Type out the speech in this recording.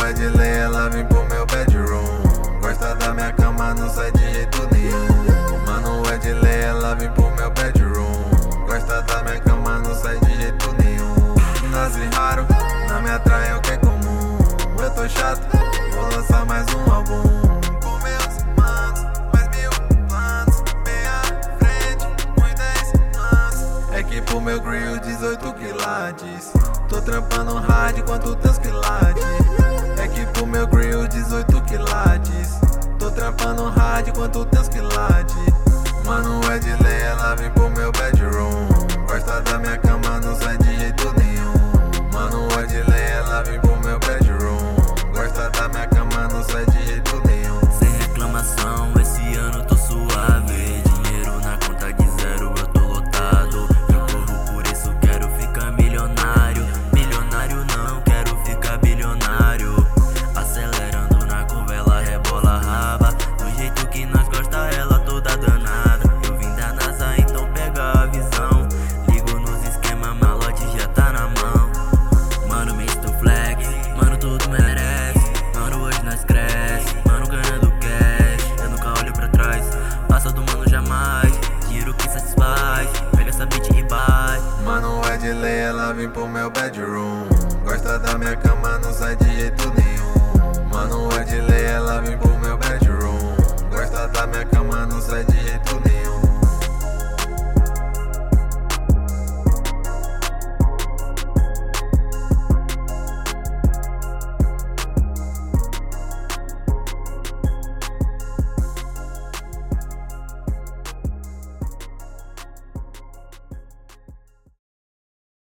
é de lei, ela vem pro meu bedroom. Gosta da minha cama, não sai de jeito nenhum. Mano, é de lei, ela vem pro meu bedroom. Gosta da minha cama, não sai de jeito nenhum. Nasce raro, não me atrai o que é comum. Eu tô chato, vou lançar mais um álbum. Com meus manos, mais 1000 planos. Bem à frente, uns 10 anos. É que pro meu grill 18 quilates. Tô trampando hard quanto teus quilates. É que pro meu grill 18 quilates. Tô trampando hard quanto teus quilates. Mano, é de lei, ela vem pro meu bedroom. Gosta da minha cama, não sai de jeito nenhum. Mano, é de lei, ela vem pro meu bedroom. Gosta da minha cama, não sai de jeito nenhum. Sem reclamação, esse ano tô suave. Dinheiro na conta de zero, eu tô lotado. Eu corro por isso, quero ficar milionário. Milionário não, quero ficar bilionário. Acelerando na curva, ela rebola a raba. Do jeito que nós gosta, ela toda danada. Eu vim da NASA, então pega a visão. Ligo nos esquema, malote já tá na mão. Mano, misto flex, mano, tudo merece. Mano, hoje nós cresce, mano, ganhando cash. Eu nunca olho pra trás, passa do mano jamais. Dinheiro que satisfaz, pega essa beat e vai. Mano, é de lei, ela vem pro meu bedroom. Gosta da minha cama, não sai de jeito nenhum. Mano, é de lei, ela vem pro meu bedroom. Gosta da minha cama, não sai de jeito nenhum.